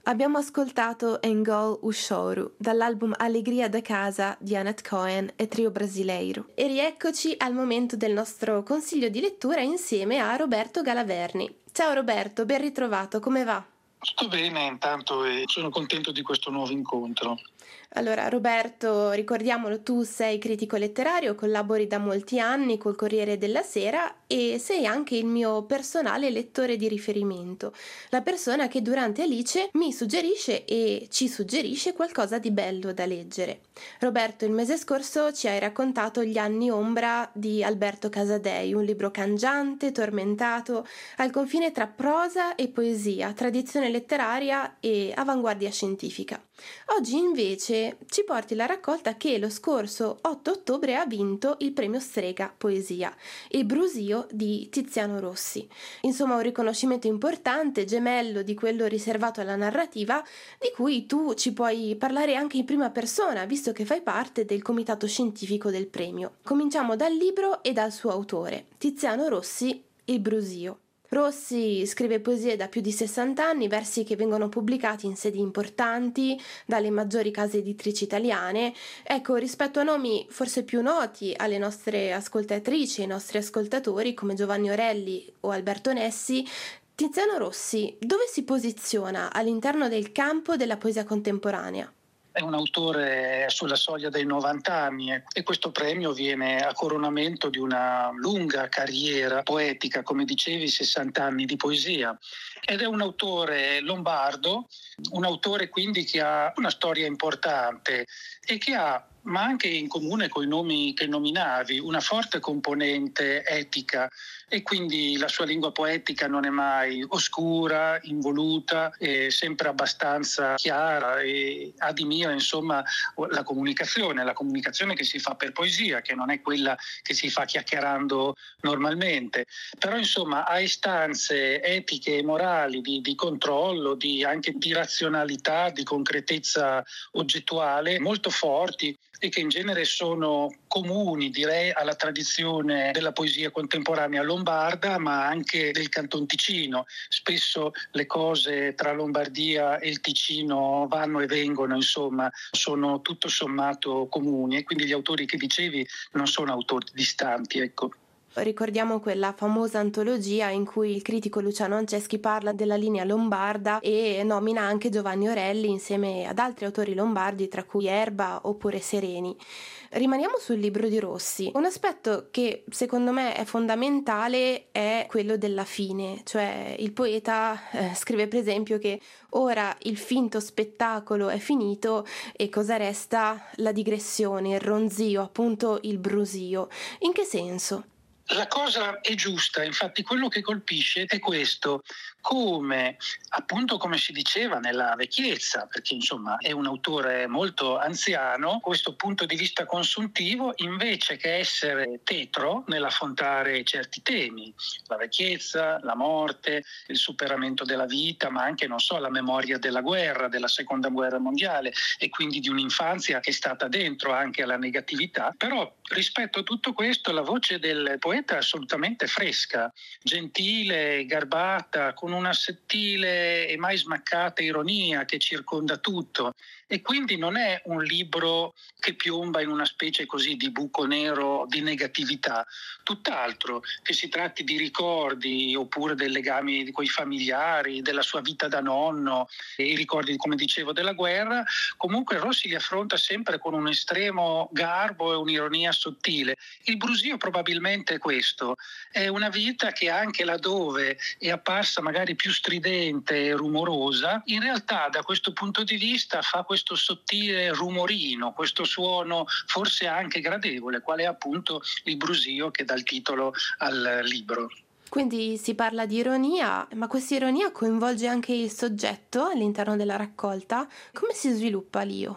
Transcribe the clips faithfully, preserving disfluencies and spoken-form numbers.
Abbiamo ascoltato Engol Ushoru dall'album Allegria da casa di Annette Cohen e Trio Brasileiro. E rieccoci al momento del nostro consiglio di lettura insieme a Roberto Galaverni. Ciao Roberto, ben ritrovato, come va? Tutto bene, intanto e sono contento di questo nuovo incontro. Allora, Roberto, ricordiamolo, tu sei critico letterario, collabori da molti anni col Corriere della Sera e sei anche il mio personale lettore di riferimento, la persona che durante Alice mi suggerisce e ci suggerisce qualcosa di bello da leggere. Roberto, il mese scorso ci hai raccontato Gli anni ombra di Alberto Casadei, un libro cangiante, tormentato, al confine tra prosa e poesia, tradizione letteraria e avanguardia scientifica. Oggi invece ci porti la raccolta che lo scorso otto ottobre ha vinto il premio Strega Poesia, Il brusio di Tiziano Rossi. Insomma, un riconoscimento importante, gemello di quello riservato alla narrativa, di cui tu ci puoi parlare anche in prima persona, visto che fai parte del comitato scientifico del premio. Cominciamo dal libro e dal suo autore, Tiziano Rossi, Il brusio. Rossi scrive poesie da più di sessanta anni, versi che vengono pubblicati in sedi importanti dalle maggiori case editrici italiane. Ecco, rispetto a nomi forse più noti alle nostre ascoltatrici e ai nostri ascoltatori come Giovanni Orelli o Alberto Nessi, Tiziano Rossi dove si posiziona all'interno del campo della poesia contemporanea? È un autore sulla soglia dei novanta anni e questo premio viene a coronamento di una lunga carriera poetica, come dicevi, sessanta anni di poesia. Ed è un autore lombardo, un autore quindi che ha una storia importante e che ha, ma anche in comune con i nomi che nominavi, una forte componente etica, e quindi la sua lingua poetica non è mai oscura, involuta, è sempre abbastanza chiara e admira insomma la comunicazione, la comunicazione che si fa per poesia, che non è quella che si fa chiacchierando normalmente. Però insomma ha istanze etiche e morali di, di controllo, di, anche di razionalità, di concretezza oggettuale molto forti e che in genere sono comuni, direi, alla tradizione della poesia contemporanea lombarda, ma anche del Canton Ticino. Spesso le cose tra Lombardia e il Ticino vanno e vengono, insomma, sono tutto sommato comuni, e quindi gli autori che dicevi non sono autori distanti, ecco. Ricordiamo quella famosa antologia in cui il critico Luciano Anceschi parla della linea lombarda e nomina anche Giovanni Orelli insieme ad altri autori lombardi, tra cui Erba oppure Sereni. Rimaniamo sul libro di Rossi. Un aspetto che secondo me è fondamentale è quello della fine, cioè il poeta eh, scrive per esempio che ora il finto spettacolo è finito e cosa resta? La digressione, il ronzio, appunto il brusio. In che senso? La cosa è giusta, infatti quello che colpisce è questo, come appunto come si diceva nella vecchiezza, perché insomma è un autore molto anziano, questo punto di vista consuntivo invece che essere tetro nell'affrontare certi temi, la vecchiezza, la morte, il superamento della vita, ma anche non so la memoria della guerra, della seconda guerra mondiale e quindi di un'infanzia che è stata dentro anche alla negatività, però rispetto a tutto questo la voce del poeta è assolutamente fresca, gentile, garbata, con una sottile e mai smaccata ironia che circonda tutto, e quindi non è un libro che piomba in una specie così di buco nero di negatività, tutt'altro, che si tratti di ricordi oppure dei legami di quei familiari, della sua vita da nonno, e i ricordi, come dicevo, della guerra. Comunque Rossi li affronta sempre con un estremo garbo e un'ironia sottile. Il brusio probabilmente è questo, è una vita che anche laddove è apparsa magari più stridente e rumorosa, in realtà da questo punto di vista fa questo sottile rumorino, questo suono forse anche gradevole, qual è appunto il brusio che dà il titolo al libro. Quindi si parla di ironia, ma questa ironia coinvolge anche il soggetto all'interno della raccolta? Come si sviluppa l'io?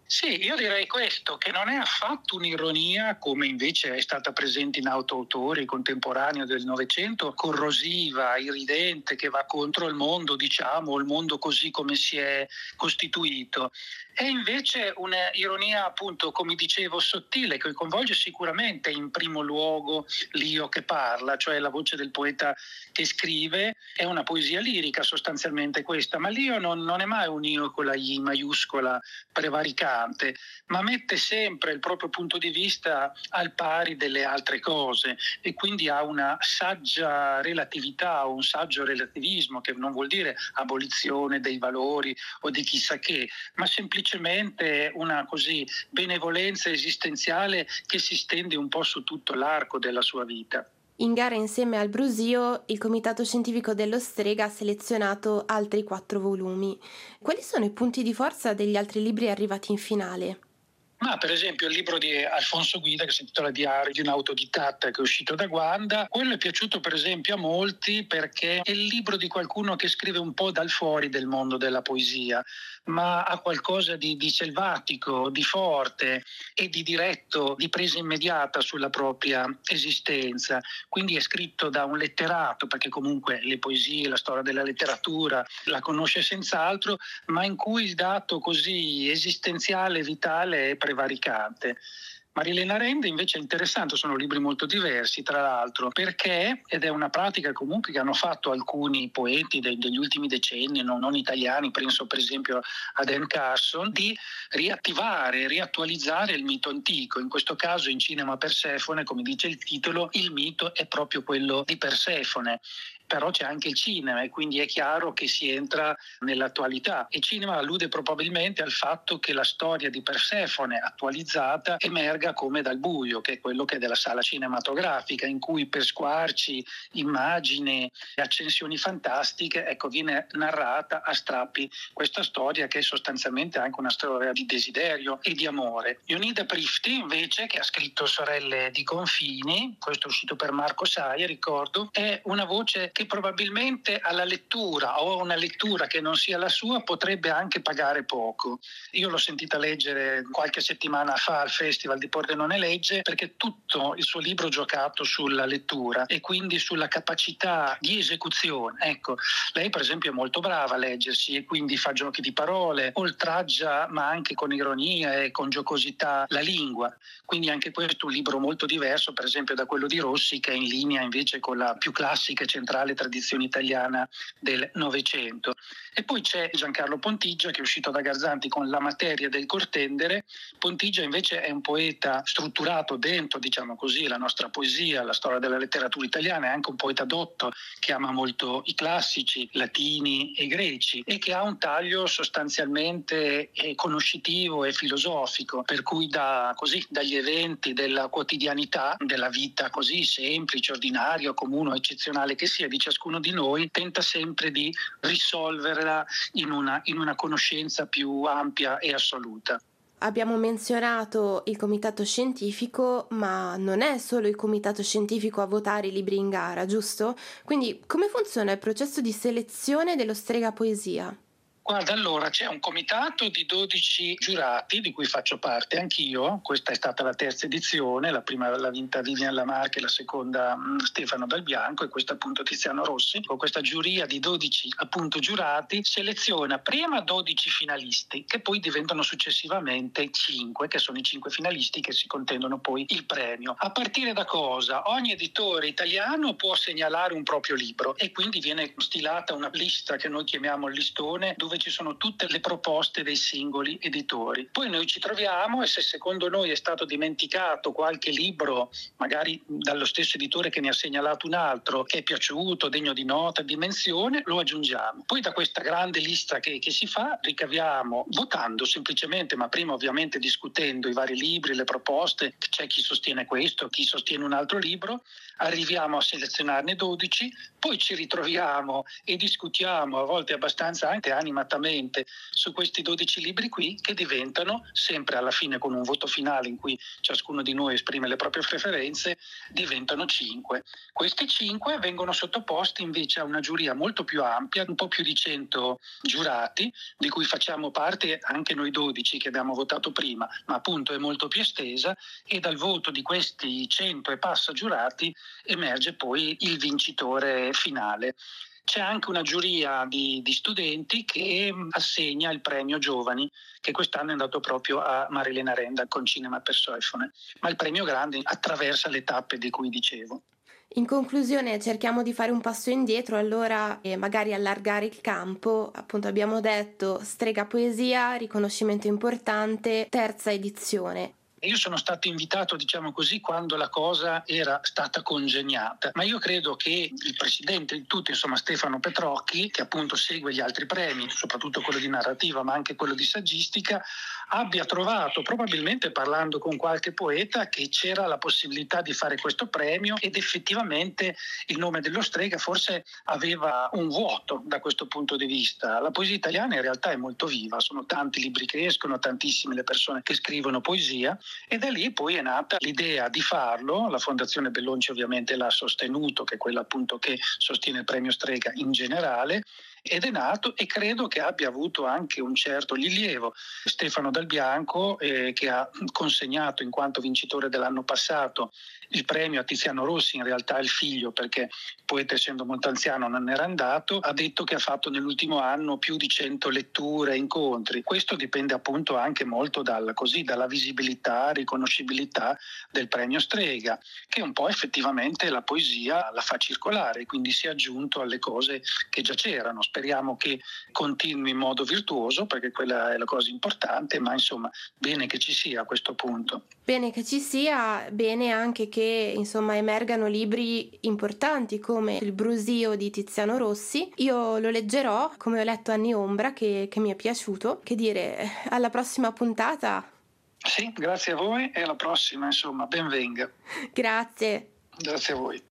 Sì, io direi questo, che non è affatto un'ironia, come invece è stata presente in autori contemporanei del Novecento, corrosiva, irridente, che va contro il mondo, diciamo, il mondo così come si è costituito. È invece un'ironia, appunto, come dicevo, sottile, che coinvolge sicuramente in primo luogo l'io che parla, cioè la voce del poeta che scrive. È una poesia lirica sostanzialmente questa, ma l'io non, non è mai un io con la I maiuscola prevaricante, ma mette sempre il proprio punto di vista al pari delle altre cose e quindi ha una saggia relatività o un saggio relativismo, che non vuol dire abolizione dei valori o di chissà che, ma semplicemente una così benevolenza esistenziale che si stende un po' su tutto l'arco della sua vita. In gara insieme al brusio, il Comitato Scientifico dello Strega ha selezionato altri quattro volumi. Quali sono i punti di forza degli altri libri arrivati in finale? Ma per esempio il libro di Alfonso Guida, che si intitola Diario di un autodidatta, che è uscito da Guanda, quello è piaciuto per esempio a molti perché è il libro di qualcuno che scrive un po' dal fuori del mondo della poesia, ma ha qualcosa di, di selvatico, di forte e di diretto, di presa immediata sulla propria esistenza. Quindi è scritto da un letterato, perché comunque le poesie, la storia della letteratura la conosce senz'altro, ma in cui il dato così esistenziale, vitale è prevaricante. Marilena Rende invece è interessante, sono libri molto diversi tra l'altro, perché, ed è una pratica comunque che hanno fatto alcuni poeti de- degli ultimi decenni, non, non italiani, penso per esempio a Dan Carson, di riattivare, riattualizzare il mito antico. In questo caso in Cinema Persefone, come dice il titolo, il mito è proprio quello di Persefone. Però c'è anche il cinema e quindi è chiaro che si entra nell'attualità. Il cinema allude probabilmente al fatto che la storia di Persefone attualizzata emerga come dal buio, che è quello che è della sala cinematografica, in cui per squarci, immagini e accensioni fantastiche, ecco, viene narrata a strappi questa storia che è sostanzialmente anche una storia di desiderio e di amore. Ionida Prifti invece, che ha scritto Sorelle di confini, questo è uscito per Marco Saia, ricordo, è una voce che probabilmente alla lettura o a una lettura che non sia la sua potrebbe anche pagare poco. Io l'ho sentita leggere qualche settimana fa al Festival di Pordenone Legge, perché tutto il suo libro è giocato sulla lettura e quindi sulla capacità di esecuzione. Ecco, lei per esempio è molto brava a leggersi e quindi fa giochi di parole, oltraggia ma anche con ironia e con giocosità la lingua. Quindi anche questo è un libro molto diverso per esempio da quello di Rossi, che è in linea invece con la più classica e centrale tradizione italiana del Novecento. E poi c'è Giancarlo Pontigia, che è uscito da Garzanti con La materia del cortendere. Pontigia invece è un poeta strutturato dentro, diciamo così, la nostra poesia, la storia della letteratura italiana, è anche un poeta dotto che ama molto i classici latini e greci e che ha un taglio sostanzialmente conoscitivo e filosofico, per cui da, così, dagli eventi della quotidianità, della vita così semplice, ordinaria, comune o eccezionale che sia di ciascuno di noi, tenta sempre di risolverla in una, in una conoscenza più ampia e assoluta. Abbiamo menzionato il comitato scientifico, ma non è solo il comitato scientifico a votare i libri in gara, giusto? Quindi come funziona il processo di selezione dello Strega Poesia? Guarda, allora c'è un comitato di dodici giurati di cui faccio parte anch'io. Questa è stata la terza edizione, la prima l'ha vinta Vivian Lamarche, la seconda mh, Stefano Dal Bianco e questa appunto Tiziano Rossi. Con questa giuria di dodici appunto giurati seleziona prima dodici finalisti che poi diventano successivamente cinque, che sono i cinque finalisti che si contendono poi il premio. A partire da cosa? Ogni editore italiano può segnalare un proprio libro e quindi viene stilata una lista che noi chiamiamo il listone, dove ci sono tutte le proposte dei singoli editori. Poi noi ci troviamo e se secondo noi è stato dimenticato qualche libro, magari dallo stesso editore che ne ha segnalato un altro, che è piaciuto, degno di nota, di menzione, lo aggiungiamo. Poi da questa grande lista che, che si fa ricaviamo, votando semplicemente, ma prima ovviamente discutendo i vari libri, le proposte, c'è chi sostiene questo, chi sostiene un altro libro, arriviamo a selezionarne dodici, poi ci ritroviamo e discutiamo, a volte abbastanza anche anima fortunatamente su questi dodici libri qui, che diventano, sempre alla fine con un voto finale in cui ciascuno di noi esprime le proprie preferenze, diventano cinque. Questi cinque vengono sottoposti invece a una giuria molto più ampia, un po' più di cento giurati, di cui facciamo parte anche noi dodici che abbiamo votato prima, ma appunto è molto più estesa, e dal voto di questi cento e passa giurati emerge poi il vincitore finale. C'è anche una giuria di, di studenti che assegna il premio Giovani, che quest'anno è andato proprio a Marilena Renda con Cinema Persephone, ma il premio grande attraversa le tappe di cui dicevo. In conclusione, cerchiamo di fare un passo indietro allora e magari allargare il campo. Appunto abbiamo detto strega poesia, riconoscimento importante, terza edizione. Io sono stato invitato, diciamo così, quando la cosa era stata congegnata, ma io credo che il presidente di tutti, insomma Stefano Petrocchi, che appunto segue gli altri premi, soprattutto quello di narrativa ma anche quello di saggistica, abbia trovato, probabilmente parlando con qualche poeta, che c'era la possibilità di fare questo premio, ed effettivamente il nome dello Strega forse aveva un vuoto da questo punto di vista. La poesia italiana in realtà è molto viva, sono tanti libri che escono, tantissime le persone che scrivono poesia, e da lì poi è nata l'idea di farlo. La Fondazione Bellonci ovviamente l'ha sostenuto, che è quella appunto che sostiene il premio Strega in generale, ed è nato, e credo che abbia avuto anche un certo rilievo. Stefano Dal Bianco, eh, che ha consegnato in quanto vincitore dell'anno passato il premio a Tiziano Rossi, in realtà è il figlio, perché il poeta, essendo molto anziano, non era andato, ha detto che ha fatto nell'ultimo anno più di cento letture, incontri. Questo dipende appunto anche molto dal, così, dalla visibilità, riconoscibilità del premio Strega, che un po' effettivamente la poesia la fa circolare, quindi si è aggiunto alle cose che già c'erano. Speriamo che continui in modo virtuoso, perché quella è la cosa importante, ma insomma bene che ci sia a questo punto. Bene che ci sia, bene anche che insomma emergano libri importanti come Il brusio di Tiziano Rossi. Io lo leggerò, come ho letto Anni Ombra, che, che mi è piaciuto. Che dire, alla prossima puntata. Sì, grazie a voi e alla prossima, insomma, ben venga. Grazie. Grazie a voi.